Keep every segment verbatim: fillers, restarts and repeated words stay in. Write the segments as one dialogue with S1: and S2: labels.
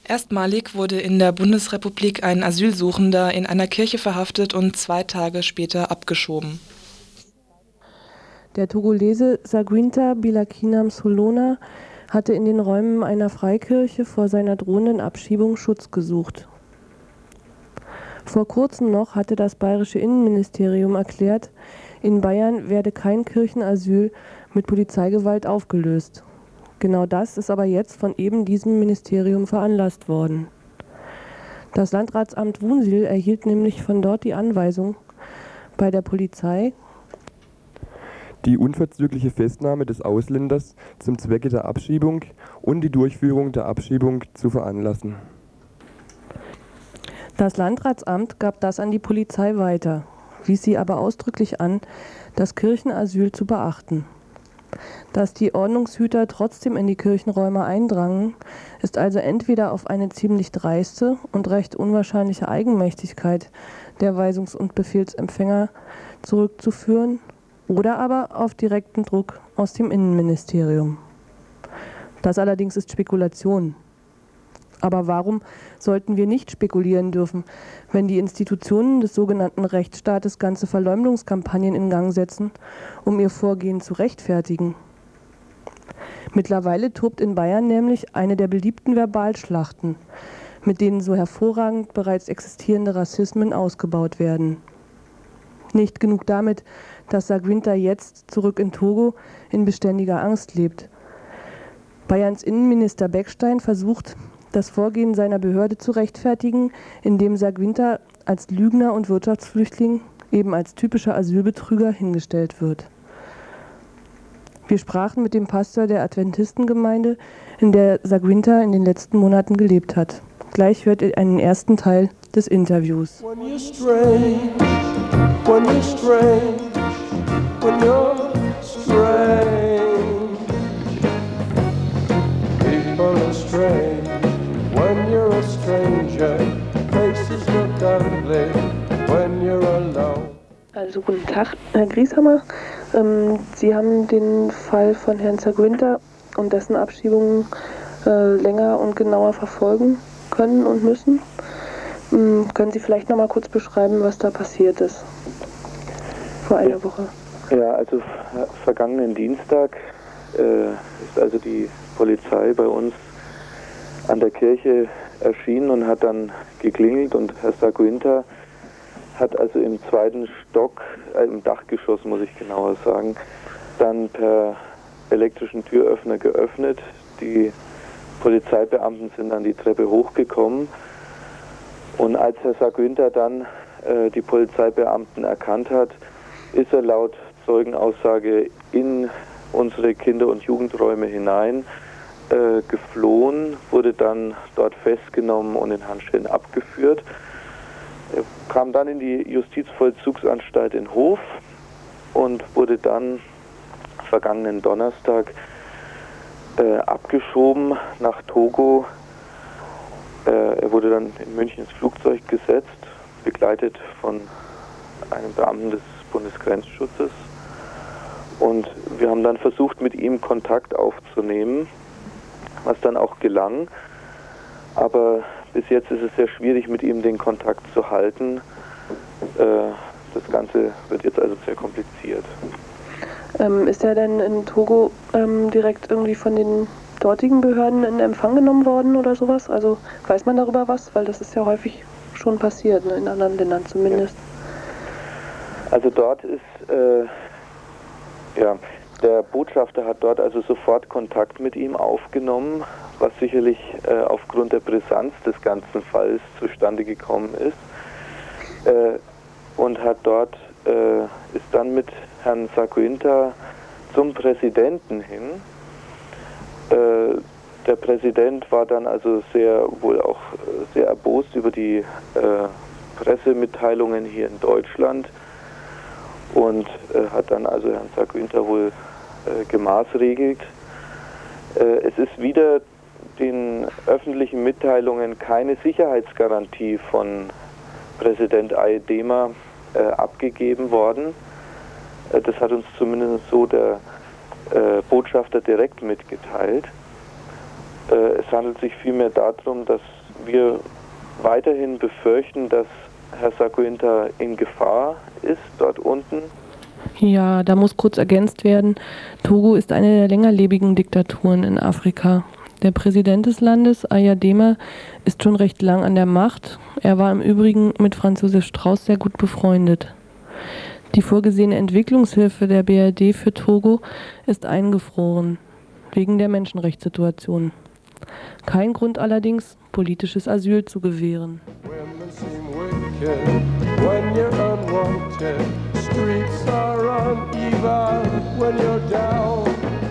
S1: Erstmalig wurde in der Bundesrepublik ein Asylsuchender in einer Kirche verhaftet und zwei Tage später abgeschoben.
S2: Der Togolese Saguinta Bilakinam Solona hatte in den Räumen einer Freikirche vor seiner drohenden Abschiebung Schutz gesucht. Vor kurzem noch hatte das bayerische Innenministerium erklärt, in Bayern werde kein Kirchenasyl mit Polizeigewalt aufgelöst. Genau das ist aber jetzt von eben diesem Ministerium veranlasst worden. Das Landratsamt Wunsiedel erhielt nämlich von dort die Anweisung, bei der Polizei
S3: die unverzügliche Festnahme des Ausländers zum Zwecke der Abschiebung und die Durchführung der Abschiebung zu veranlassen.
S2: Das Landratsamt gab das an die Polizei weiter, wies sie aber ausdrücklich an, das Kirchenasyl zu beachten. Dass die Ordnungshüter trotzdem in die Kirchenräume eindrangen, ist also entweder auf eine ziemlich dreiste und recht unwahrscheinliche Eigenmächtigkeit der Weisungs- und Befehlsempfänger zurückzuführen oder aber auf direkten Druck aus dem Innenministerium. Das allerdings ist Spekulation. Aber warum sollten wir nicht spekulieren dürfen, wenn die Institutionen des sogenannten Rechtsstaates ganze Verleumdungskampagnen in Gang setzen, um ihr Vorgehen zu rechtfertigen? Mittlerweile tobt in Bayern nämlich eine der beliebten Verbalschlachten, mit denen so hervorragend bereits existierende Rassismen ausgebaut werden. Nicht genug damit, dass Saguinta jetzt zurück in Togo in beständiger Angst lebt. Bayerns Innenminister Beckstein versucht, das Vorgehen seiner Behörde zu rechtfertigen, indem Saguinta als Lügner und Wirtschaftsflüchtling, eben als typischer Asylbetrüger, hingestellt wird. Wir sprachen mit dem Pastor der Adventistengemeinde, in der Saguinta in den letzten Monaten gelebt hat. Gleich hört ihr einen ersten Teil des Interviews.
S4: When you're strange, when you're strange, when you're strange, people are strange. When you're a stranger, faces look ugly when you're alone.
S2: Also guten Tag, Herr Grieshammer. Ähm, Sie haben den Fall von Herrn Saguinta und dessen Abschiebung äh, länger und genauer verfolgen können und müssen. Ähm, können Sie vielleicht noch mal kurz beschreiben, was da passiert ist vor einer
S5: ja.
S2: Woche?
S5: Ja, also vergangenen Dienstag äh, ist also die Polizei bei uns an der Kirche erschienen und hat dann geklingelt und Herr Saguinta hat also im zweiten Stock, äh, im Dachgeschoss muss ich genauer sagen, dann per elektrischen Türöffner geöffnet. Die Polizeibeamten sind dann die Treppe hochgekommen und als Herr Saguinta dann äh, die Polizeibeamten erkannt hat, ist er laut Zeugenaussage in unsere Kinder- und Jugendräume hinein äh, geflohen, wurde dann dort festgenommen und in Handschellen abgeführt. Er kam dann in die Justizvollzugsanstalt in Hof und wurde dann vergangenen Donnerstag äh, abgeschoben nach Togo. Äh, er wurde dann in München ins Flugzeug gesetzt, begleitet von einem Beamten des Bundesgrenzschutzes. Und wir haben dann versucht, mit ihm Kontakt aufzunehmen, was dann auch gelang. Aber bis jetzt ist es sehr schwierig, mit ihm den Kontakt zu halten. Äh, das Ganze wird jetzt also sehr kompliziert.
S2: Ähm, ist er denn in Togo ähm, direkt irgendwie von den dortigen Behörden in Empfang genommen worden oder sowas? Also weiß man darüber was? Weil das ist ja häufig schon passiert, ne? In anderen Ländern zumindest.
S5: Ja. Also dort ist, äh, ja, der Botschafter hat dort also sofort Kontakt mit ihm aufgenommen, was sicherlich äh, aufgrund der Brisanz des ganzen Falls zustande gekommen ist, äh, und hat dort, äh, ist dann mit Herrn Saguinta zum Präsidenten hin. Äh, der Präsident war dann also sehr, wohl auch äh, sehr erbost über die äh, Pressemitteilungen hier in Deutschland und äh, hat dann also Herrn Saguinta wohl äh, gemaßregelt. Äh, es ist wieder den öffentlichen Mitteilungen keine Sicherheitsgarantie von Präsident Aidema äh, abgegeben worden. Äh, das hat uns zumindest so der äh, Botschafter direkt mitgeteilt. Äh, es handelt sich vielmehr darum, dass wir weiterhin befürchten, dass Herr Saguinta in Gefahr ist dort unten.
S2: Ja, da muss kurz ergänzt werden, Togo ist eine der längerlebigen Diktaturen in Afrika. Der Präsident des Landes, Eyadema, ist schon recht lang an der Macht. Er war im Übrigen mit Franz Josef Strauß sehr gut befreundet. Die vorgesehene Entwicklungshilfe der B R D für Togo ist eingefroren, wegen der Menschenrechtssituation. Kein Grund allerdings, politisches Asyl zu gewähren.
S4: Women seem wicked when you're unwanted. Streets are uneven when you're down.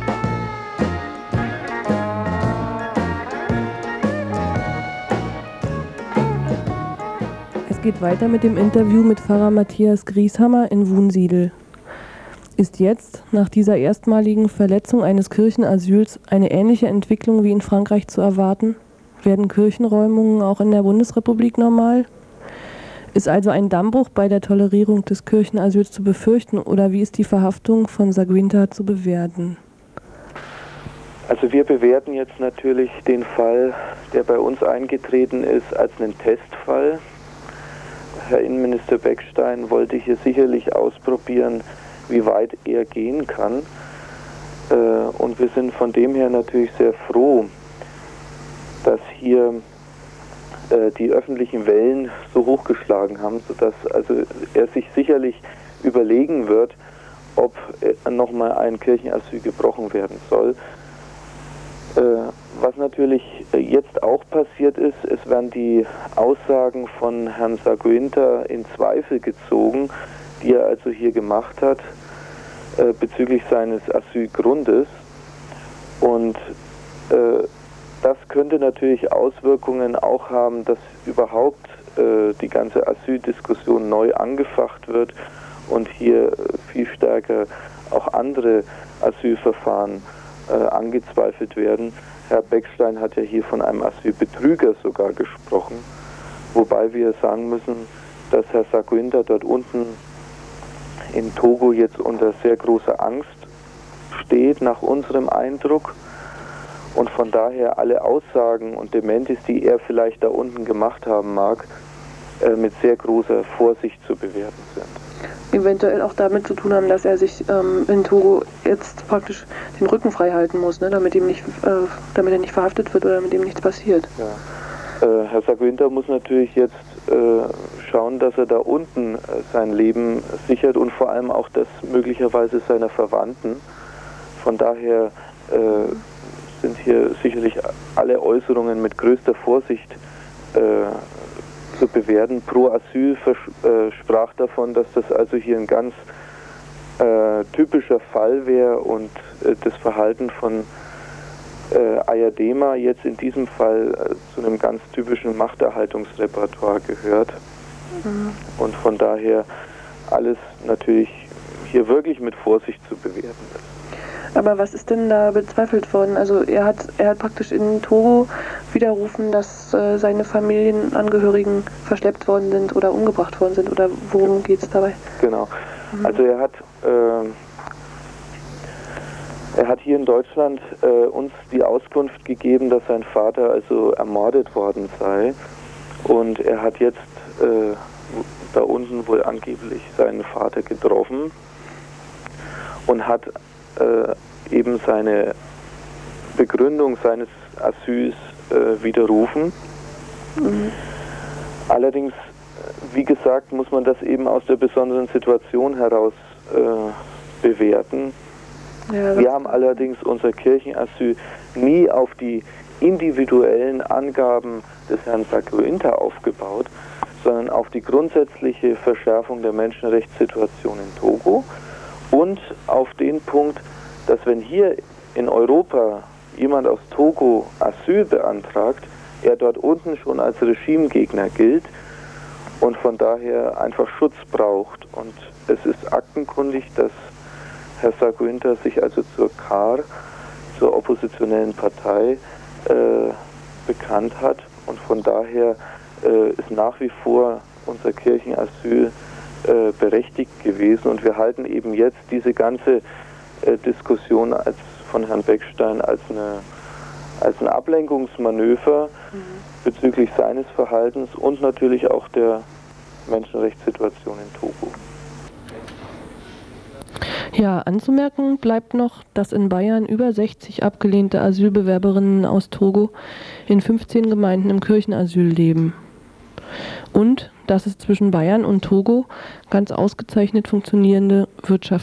S2: Es geht weiter mit dem Interview mit Pfarrer Matthias Grieshammer in Wunsiedel. Ist jetzt, nach dieser erstmaligen Verletzung eines Kirchenasyls, eine ähnliche Entwicklung wie in Frankreich zu erwarten? Werden Kirchenräumungen auch in der Bundesrepublik normal? Ist also ein Dammbruch bei der Tolerierung des Kirchenasyls zu befürchten oder wie ist die Verhaftung von Saguinta zu bewerten?
S5: Also wir bewerten jetzt natürlich den Fall, der bei uns eingetreten ist, als einen Testfall. Herr Innenminister Beckstein wollte hier sicherlich ausprobieren, wie weit er gehen kann. Und wir sind von dem her natürlich sehr froh, dass hier die öffentlichen Wellen so hochgeschlagen haben, sodass also er sich sicherlich überlegen wird, ob nochmal ein Kirchenasyl gebrochen werden soll. Was natürlich jetzt auch passiert ist, es werden die Aussagen von Herrn Saguinta in Zweifel gezogen, die er also hier gemacht hat, äh, bezüglich seines Asylgrundes. Und äh, das könnte natürlich Auswirkungen auch haben, dass überhaupt äh, die ganze Asyldiskussion neu angefacht wird und hier viel stärker auch andere Asylverfahren äh, angezweifelt werden. Herr Beckstein hat ja hier von einem Asylbetrüger sogar gesprochen, wobei wir sagen müssen, dass Herr Saguinta dort unten in Togo jetzt unter sehr großer Angst steht, nach unserem Eindruck. Und von daher alle Aussagen und Dementis, die er vielleicht da unten gemacht haben mag, äh, mit sehr großer Vorsicht zu bewerten sind.
S2: Eventuell auch damit zu tun haben, dass er sich ähm, in Togo jetzt praktisch den Rücken frei halten muss, ne? damit, ihm nicht, äh, damit er nicht verhaftet wird oder damit ihm nichts passiert.
S5: Ja. Äh, Herr Saguinta muss natürlich jetzt äh, schauen, dass er da unten äh, sein Leben sichert und vor allem auch das möglicherweise seiner Verwandten. Von daher äh, sind hier sicherlich alle Äußerungen mit größter Vorsicht äh, zu bewerten. Pro Asyl äh, sprach davon, dass das also hier ein ganz äh, typischer Fall wäre und äh, das Verhalten von äh, Eyadema jetzt in diesem Fall äh, zu einem ganz typischen Machterhaltungsrepertoire gehört. Mhm. Und von daher alles natürlich hier wirklich mit Vorsicht zu bewerten ist.
S2: Aber was ist denn da bezweifelt worden? Also er hat, er hat praktisch in Togo widerrufen, dass äh, seine Familienangehörigen verschleppt worden sind oder umgebracht worden sind. Oder worum geht es dabei?
S5: Genau. Mhm. Also er hat, äh, er hat hier in Deutschland äh, uns die Auskunft gegeben, dass sein Vater also ermordet worden sei. Und er hat jetzt äh, da unten wohl angeblich seinen Vater getroffen und hat Äh, eben seine Begründung seines Asyls äh, widerrufen. Mhm. Allerdings, wie gesagt, muss man das eben aus der besonderen Situation heraus äh, bewerten. Ja, wir haben allerdings unser Kirchenasyl nie auf die individuellen Angaben des Herrn Saguinta aufgebaut, sondern auf die grundsätzliche Verschärfung der Menschenrechtssituation in Togo. Und auf den Punkt, dass wenn hier in Europa jemand aus Togo Asyl beantragt, er dort unten schon als Regimegegner gilt und von daher einfach Schutz braucht. Und es ist aktenkundig, dass Herr Saguinta sich also zur K A R, zur oppositionellen Partei, äh, bekannt hat. Und von daher äh, ist nach wie vor unser Kirchenasyl Äh, berechtigt gewesen und wir halten eben jetzt diese ganze äh, Diskussion als von Herrn Beckstein als eine als ein Ablenkungsmanöver mhm. bezüglich seines Verhaltens und natürlich auch der Menschenrechtssituation in Togo.
S2: Ja, anzumerken bleibt noch, dass in Bayern über sechzig abgelehnte Asylbewerberinnen aus Togo in fünfzehn Gemeinden im Kirchenasyl leben. Und dass es zwischen Bayern und Togo ganz ausgezeichnet funktionierende Wirtschaft